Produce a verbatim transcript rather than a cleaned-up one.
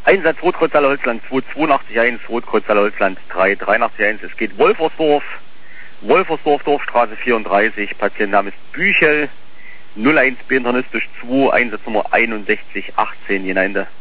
Einsatz Rotkreuz Allerholzland zwei zwei acht eins, Rotkreuz Allerholzland drei drei acht eins. Es geht Wolfersdorf, Wolfersdorf, Dorfstraße vierunddreißig, Patientenname ist Büchel, null eins B internistisch zwei, Einsatznummer einundsechzig achtzehn, je Ende.